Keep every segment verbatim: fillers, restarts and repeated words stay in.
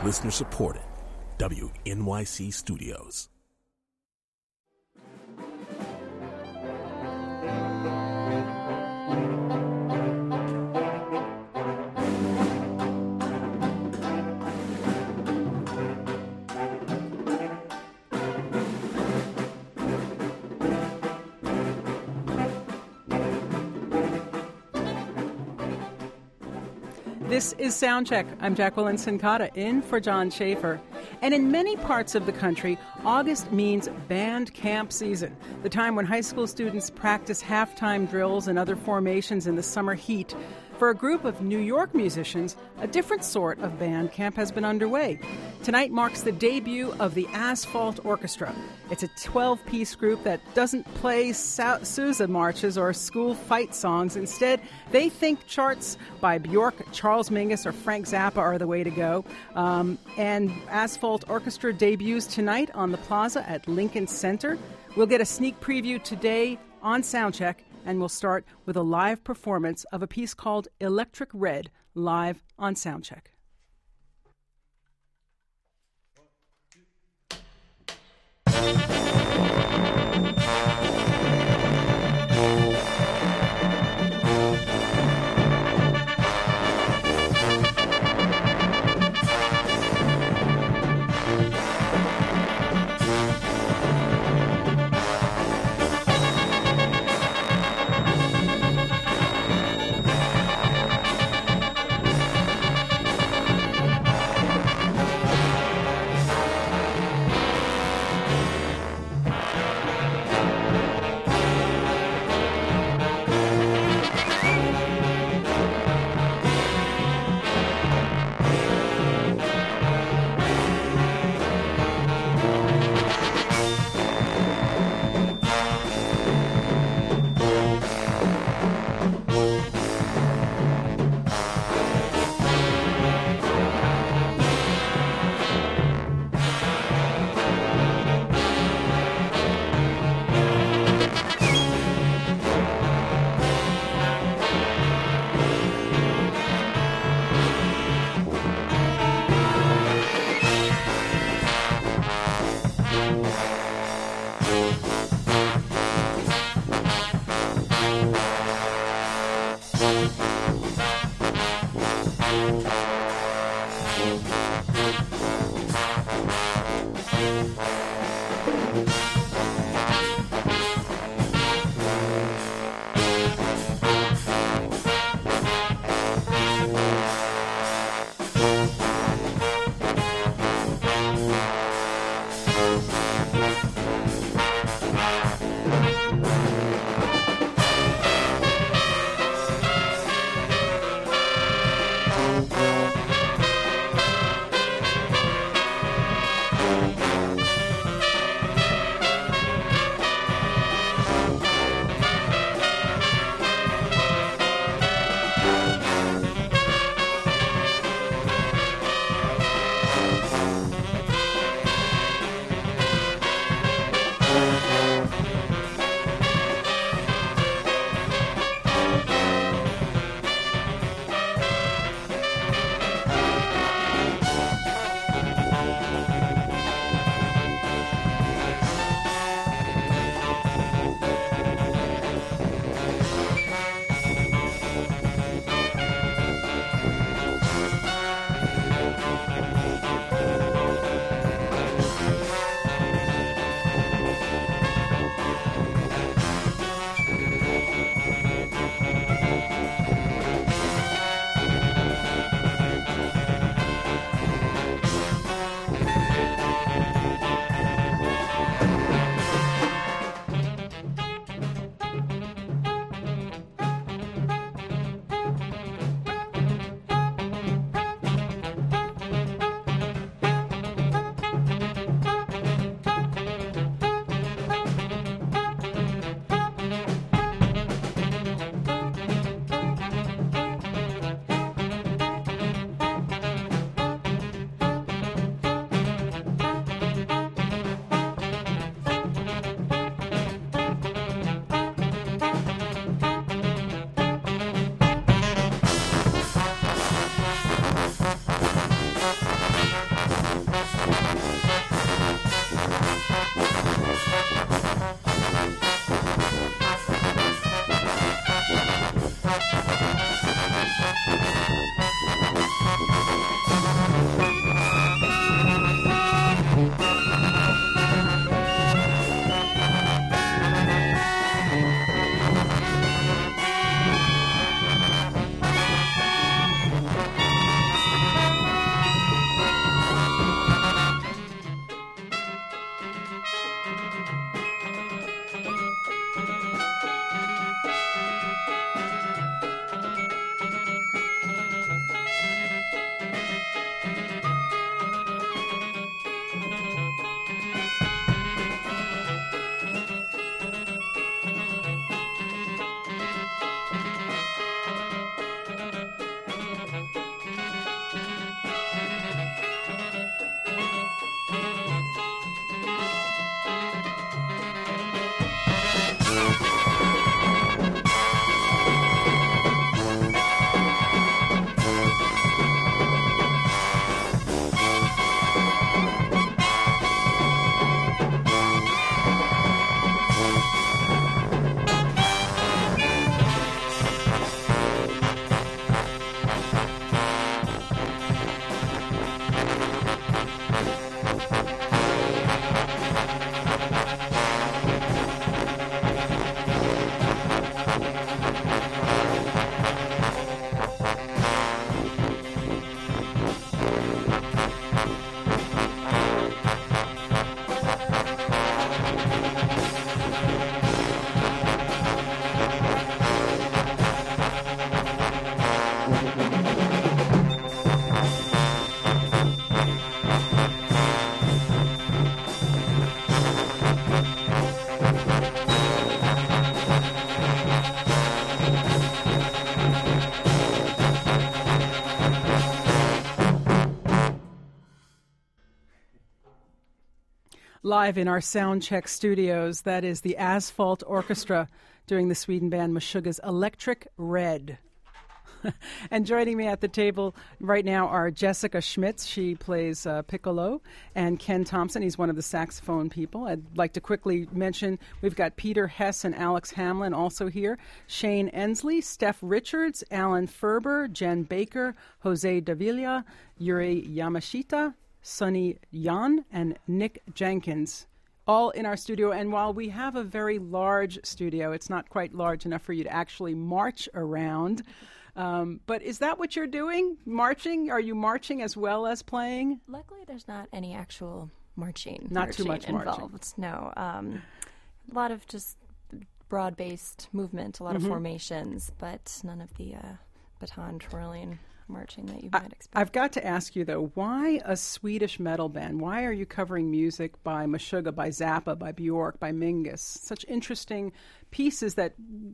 Listener supported. W N Y C Studios. This is Soundcheck. I'm Jacqueline Sincata, in for John Schaefer. And in many parts of the country, August means band camp season, the time when high school students practice halftime drills and other formations in the summer heat. For a group of New York musicians, a different sort of band camp has been underway. Tonight marks the debut of the Asphalt Orchestra. It's a twelve-piece group that doesn't play Sa- Sousa marches or school fight songs. Instead, they think charts by Bjork, Charles Mingus, or Frank Zappa are the way to go. Um, and Asphalt Orchestra debuts tonight on the Plaza at Lincoln Center. We'll get a sneak preview today on Soundcheck, and we'll start with a live performance of a piece called Electric Red, live on Soundcheck. Live in our Soundcheck studios, that is the Asphalt Orchestra doing the Sweden band Meshuggah's Electric Red. And joining me at the table right now are Jessica Schmitz. She plays uh, piccolo, and Ken Thompson. He's one of the saxophone people. I'd like to quickly mention we've got Peter Hess and Alex Hamlin also here. Shane Ensley, Steph Richards, Alan Ferber, Jen Baker, Jose Davila, Yuri Yamashita, Sonny Yan, and Nick Jenkins. All in our studio. And while we have a very large studio, it's not quite large enough for you to actually march around. Um, but is that what you're doing? Marching? Are you marching as well as playing? Luckily, there's not any actual marching. Not marching too much involved. marching. No. Um, a lot of just broad-based movement, a lot Mm-hmm. of formations, but none of the uh, baton twirling marching that you might expect. I've got to ask you, though, why a Swedish metal band? Why are you covering music by Meshuggah, by Zappa, by Bjork, by Mingus? Such interesting pieces that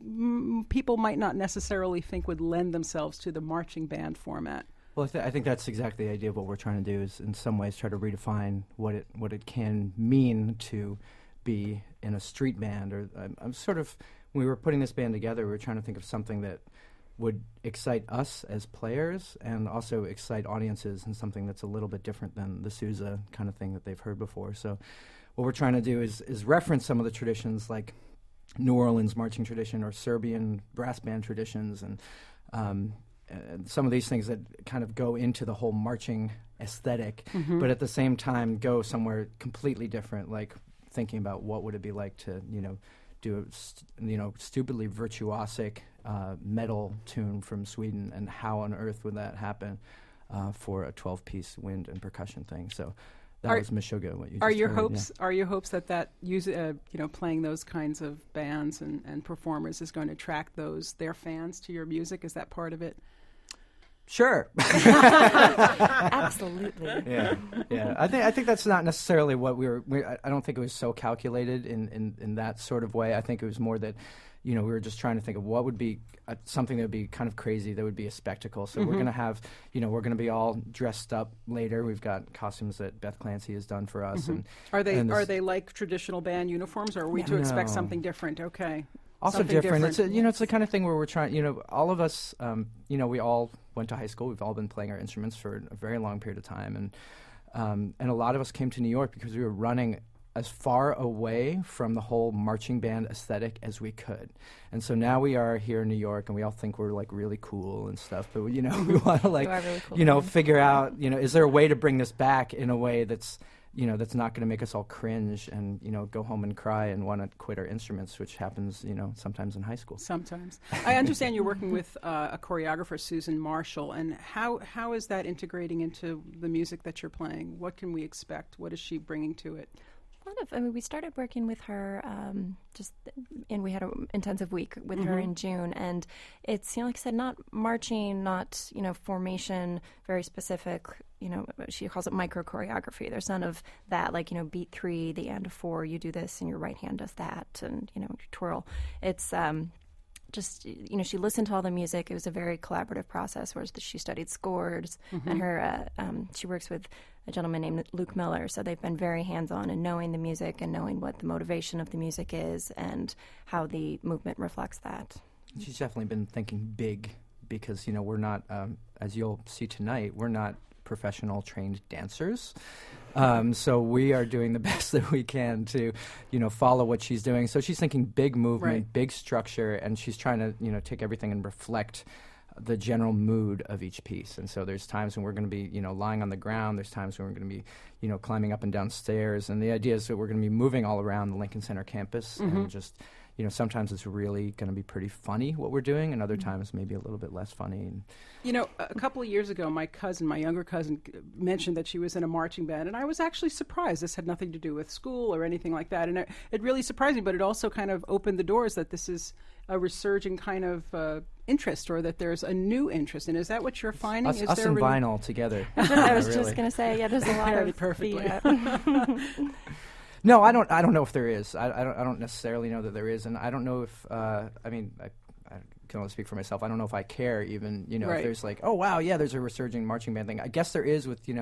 m- people might not necessarily think would lend themselves to the marching band format. Well, I, th- I think that's exactly the idea of what we're trying to do is, in some ways, try to redefine what it what it can mean to be in a street band. Or I'm, I'm sort of, when we were putting this band together, we were trying to think of something that would excite us as players and also excite audiences in something that's a little bit different than the Sousa kind of thing that they've heard before. So what we're trying to do is is reference some of the traditions like New Orleans marching tradition or Serbian brass band traditions and, um, and some of these things that kind of go into the whole marching aesthetic, mm-hmm. but at the same time go somewhere completely different, like thinking about what would it be like to, you know, do a st- you know, stupidly virtuosic uh, metal tune from Sweden, and how on earth would that happen uh, for a twelve-piece wind and percussion thing? So that are, was Meshuggah. What you are just your heard, hopes? Yeah. Are your hopes that that use uh, you know playing those kinds of bands and, and performers is going to attract those their fans to your music? Is that part of it? Sure. Absolutely. Yeah, yeah. I think I think that's not necessarily what we were. We, I, I don't think it was so calculated in, in, in that sort of way. I think it was more that, you know, we were just trying to think of what would be uh, something that would be kind of crazy, that would be a spectacle. So mm-hmm. we're going to have, you know, we're going to be all dressed up later. We've got costumes that Beth Clancy has done for us. Mm-hmm. And are they and are they like traditional band uniforms, or are we no. to expect something different? Okay. Also Something different. different. It's a, you know, it's the kind of thing where we're trying. You know, all of us. Um, you know, we all went to high school. We've all been playing our instruments for a very long period of time, and um, and a lot of us came to New York because we were running as far away from the whole marching band aesthetic as we could. And so now we are here in New York, and we all think we're like really cool and stuff. But you know, we want to like You are really cool, you know man. figure out. You know, is there a way to bring this back in a way that's, you know, that's not going to make us all cringe and, you know, go home and cry and want to quit our instruments, which happens, you know, sometimes in high school. Sometimes. I understand you're working with uh, a choreographer, Susan Marshall, and how how is that integrating into the music that you're playing? What can we expect? What is she bringing to it? A lot of, I mean, we started working with her um, just, and we had an intensive week with Mm-hmm. her in June, and it's, you know, like I said, not marching, not, you know, formation, very specific, you know, she calls it micro choreography. There's none of that, like, you know, beat three, the end of four, you do this, and your right hand does that, and, you know, you twirl. It's, um, just, you know, she listened to all the music. It was a very collaborative process where she studied scores, mm-hmm. and her, uh, um, she works with a gentleman named Luke Miller, so they've been very hands-on in knowing the music and knowing what the motivation of the music is and how the movement reflects that. She's definitely been thinking big because, you know, we're not, um, as you'll see tonight, we're not professional trained dancers. Um, so we are doing the best that we can to, you know, follow what she's doing. So she's thinking big movement, Right. big structure, and she's trying to, you know, take everything and reflect the general mood of each piece. And so there's times when we're going to be, you know, lying on the ground. There's times when we're going to be, you know, climbing up and down stairs. And the idea is that we're going to be moving all around the Lincoln Center campus Mm-hmm. and just, you know, sometimes it's really going to be pretty funny what we're doing, and other times maybe a little bit less funny. And You know, a couple of years ago, my cousin, my younger cousin, c- mentioned that she was in a marching band, and I was actually surprised. This had nothing to do with school or anything like that, and it, it really surprised me, but it also kind of opened the doors that this is a resurging kind of uh, interest, or that there's a new interest. And is that what you're finding? us, is us there and really- vinyl together. I was Really. just going to say, yeah, there's a lot Very of perfectly. The, uh, No, I don't. I don't know if there is. I, I don't. I don't necessarily know that there is, and I don't know if. Uh, I mean, I, I can only speak for myself. I don't know if I care even. You know, Right. if there's like, oh wow, yeah, there's a resurging marching band thing. I guess there is with, you know,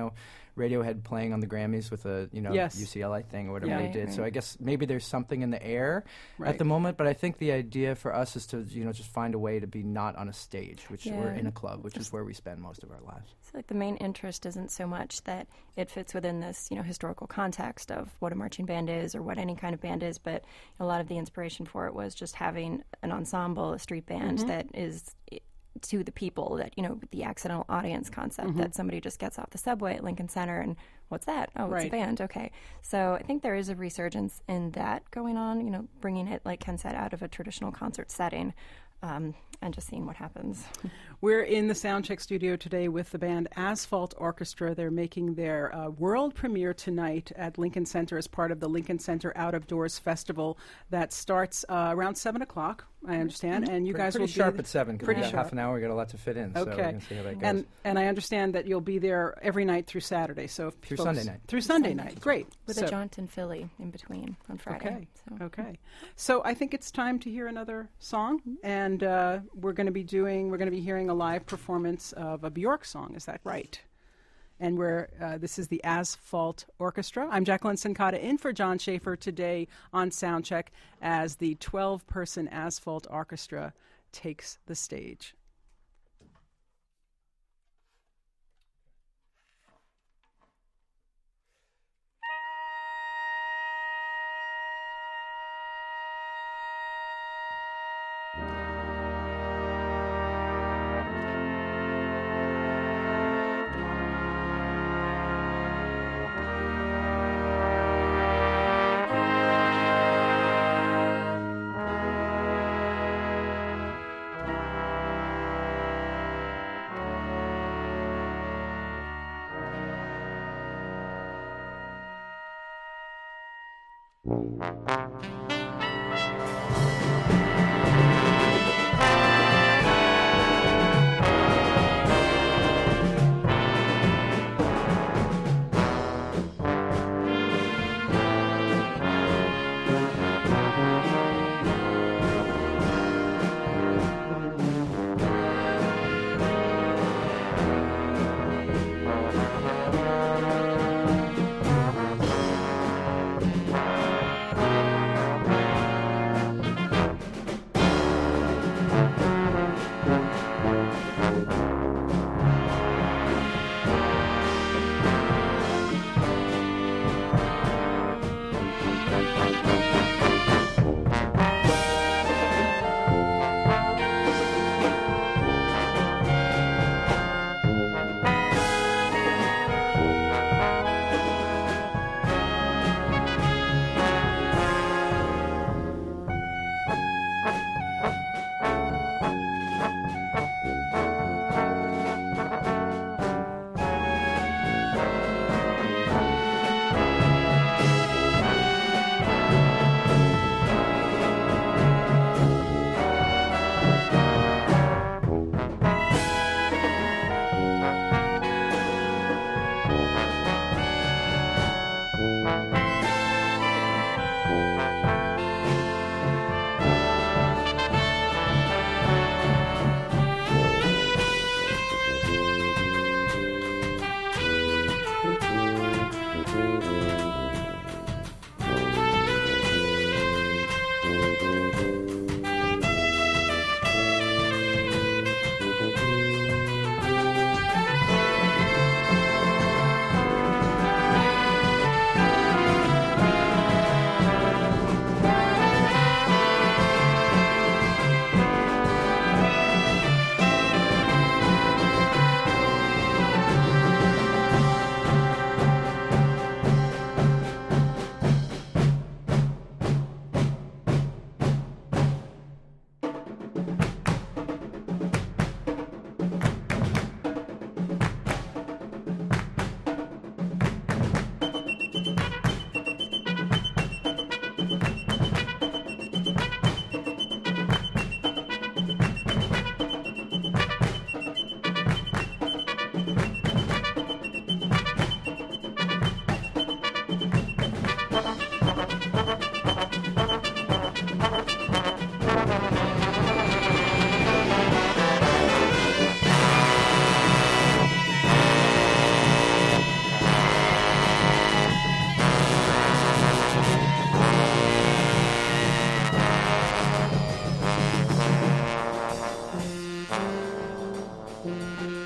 Radiohead playing on the Grammys with a you know Yes. U C L A thing or whatever Yeah. they Right, did. So right. I guess maybe there's something in the air Right. at the moment. But I think the idea for us is to you know just find a way to be not on a stage, which Yeah. we're in a club, which is where we spend most of our lives. So like the main interest isn't so much that it fits within this, you know, historical context of what a marching band is or what any kind of band is, but a lot of the inspiration for it was just having an ensemble, a street band that is i- to the people, that, you know, the accidental audience concept that somebody just gets off the subway at Lincoln Center and what's that? Oh, it's Right. a band. Okay. So I think there is a resurgence in that going on, you know, bringing it, like Ken said, out of a traditional concert setting. Um, and just seeing what happens. We're in the Soundcheck studio today with the band Asphalt Orchestra. They're making their uh, world premiere tonight at Lincoln Center as part of the Lincoln Center Out of Doors Festival that starts uh, around seven o'clock, I understand. And you Pretty- guys pretty will sharp be at seven because we pretty got sharp. half an hour. We got a lot to fit in. So we're Okay. gonna see how that goes. And and I understand that you'll be there every night through Saturday. So if Through folks- Sunday night. Through Sunday, Sunday. night. Great. With So- a jaunt in Philly in between on Friday. Okay. So. Okay. So I think it's time to hear another song, and uh, we're going to be doing. We're going to be hearing a live performance of a Bjork song. Is that right? And we're uh, this is the Asphalt Orchestra. I'm Jacqueline Sincata in for John Schaefer today on Soundcheck as the twelve-person Asphalt Orchestra takes the stage. Thank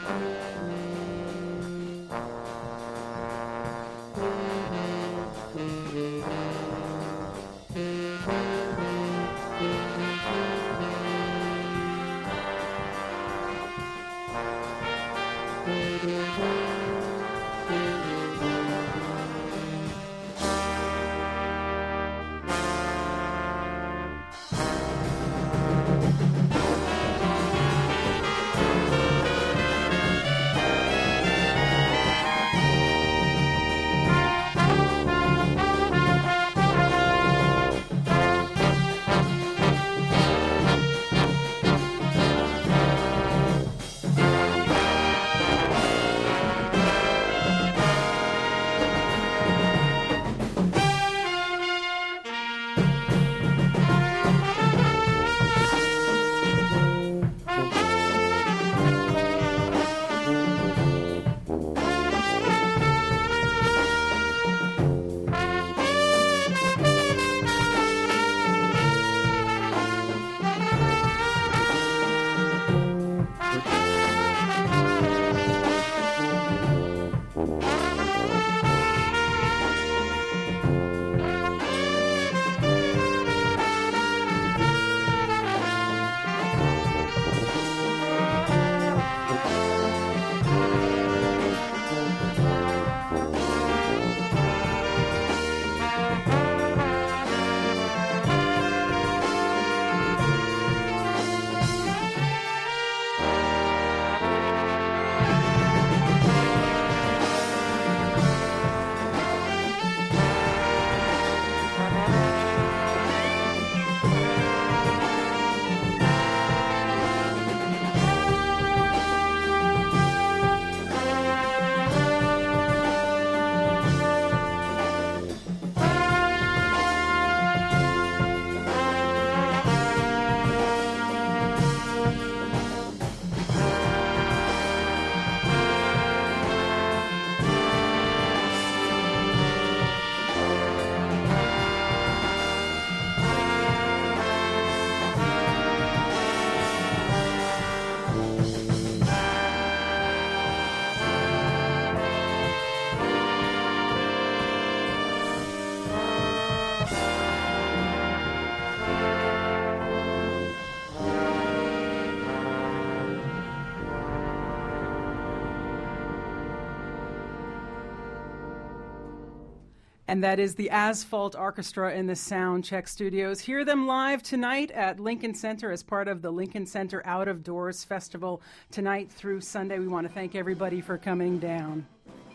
And that is the Asphalt Orchestra in the Soundcheck Studios. Hear them live tonight at Lincoln Center as part of the Lincoln Center Out of Doors Festival tonight through Sunday. We want to thank everybody for coming down.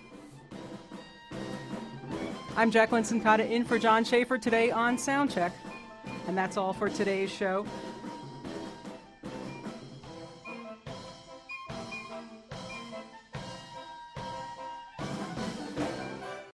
I'm Jacqueline Sincata in for John Schaefer today on Soundcheck. And that's all for today's show.